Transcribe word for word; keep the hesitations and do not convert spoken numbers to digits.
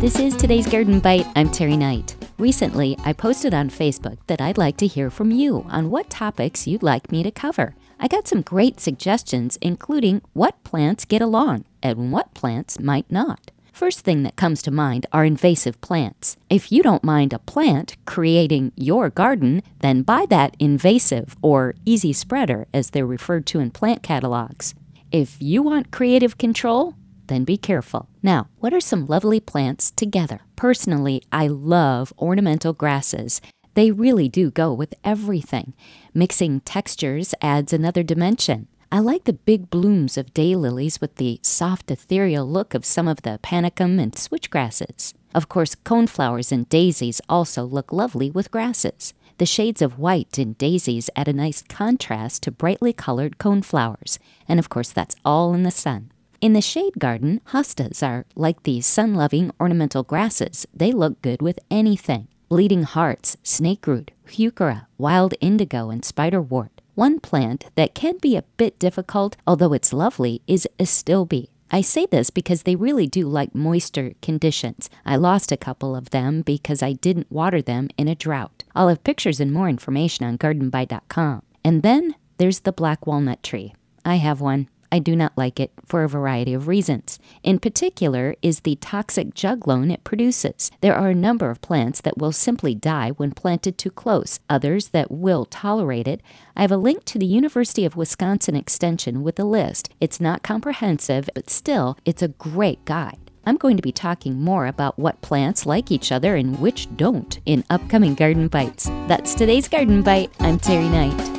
This is today's Garden Bite. I'm Terry Knight. Recently, I posted on Facebook that I'd like to hear from you on what topics you'd like me to cover. I got some great suggestions, including what plants get along and what plants might not. First thing that comes to mind are invasive plants. If you don't mind a plant creating your garden, then buy that invasive or easy spreader as they're referred to in plant catalogs. If you want creative control, then be careful. Now, what are some lovely plants together? Personally, I love ornamental grasses. They really do go with everything. Mixing textures adds another dimension. I like the big blooms of daylilies with the soft ethereal look of some of the panicum and switchgrasses. Of course, coneflowers and daisies also look lovely with grasses. The shades of white in daisies add a nice contrast to brightly colored coneflowers. And of course, that's all in the sun. In the shade garden, hostas are like these sun-loving ornamental grasses. They look good with anything. Bleeding hearts, snakeroot, heuchera, wild indigo, and spiderwort. One plant that can be a bit difficult, although it's lovely, is astilbe. I say this because they really do like moister conditions. I lost a couple of them because I didn't water them in a drought. I'll have pictures and more information on garden bite dot com. And then there's the black walnut tree. I have one. I do not like it for a variety of reasons. In particular is the toxic juglone it produces. There are a number of plants that will simply die when planted too close, others that will tolerate it. I have a link to the University of Wisconsin Extension with a list. It's not comprehensive, but still, it's a great guide. I'm going to be talking more about what plants like each other and which don't in upcoming Garden Bites. That's today's Garden Bite. I'm Terry Knight.